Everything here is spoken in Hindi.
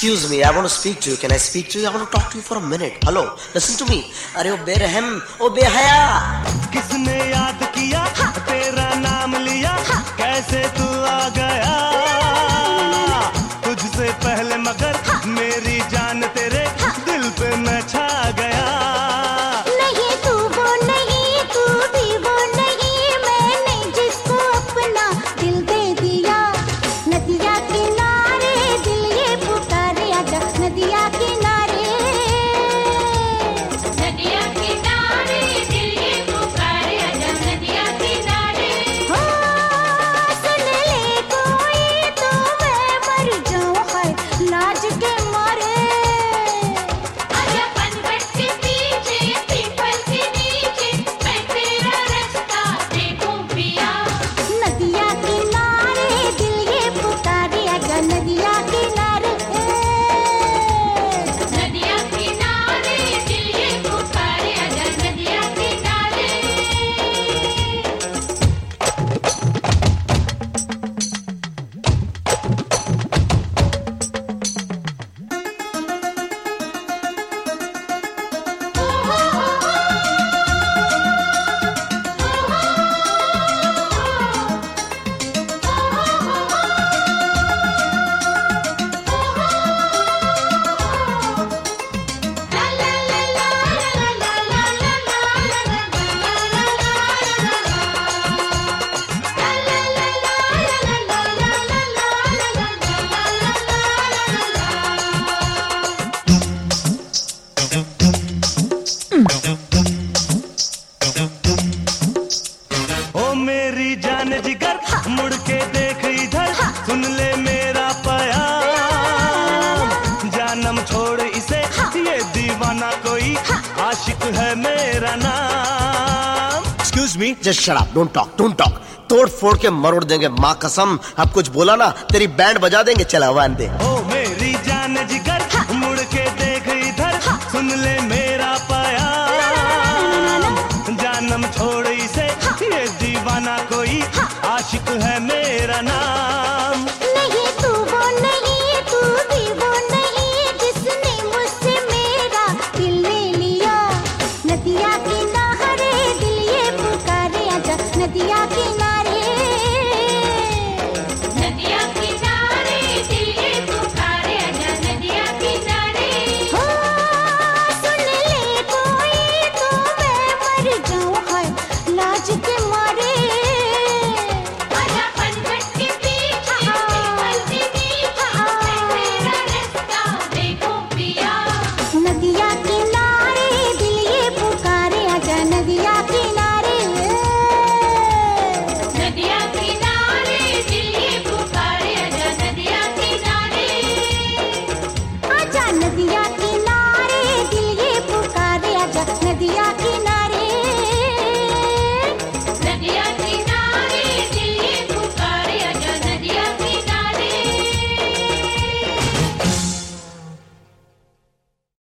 Excuse me, I want to speak to you. Can I speak to you? I want to talk to you for a minute. Hello, listen to me. अरे ओ बेरहम, ओ बेहया। किसने याद किया तेरा नाम लिया, कैसे तू आ गया तुझसे पहले, मगर मेरी जान तेरे दिल पे मैं छा गया। नहीं तू वो नहीं, तू भी वो नहीं, मैंने जिसको अपना दिल दे दिया। नदिया किनारे दिल ये पुकारे, आजा नदिया किनारे, नदिया किनारे दिल ये पुकारे, आजा नदिया किनारे। हो सुन ले कोई तो मैं मर जाऊं है लाज के मारे। आजा पनघट के पीछे पीपल के नीचे, मैं तेरा रास्ता देखूं पिया। नदिया किनारे दिल ये पुकारे, आजा नदिया किनारे, नदिया किनारे दिल ये पुकारे, आजा नदिया किनारे। ओ मेरी जान जिगर मुड़ के देख इधर, सुन ले मेरा प्यार, जानम छोड़ इसे, ये दीवाना कोई आशिक है मेरा नाम। Excuse me, just shut up. Don't talk. Don't talk. तोड़ फोड़ के मरोड़ देंगे, माँ कसम। अब कुछ बोला ना, तेरी बैंड बजा देंगे। चला वन दे। ओ मेरी जान जिगर मुड़ के देख इधर, सुन ले मेरा प्यार, जानम छोड़ इसे, ये दीवाना कोई आशिक है मेरा नाम।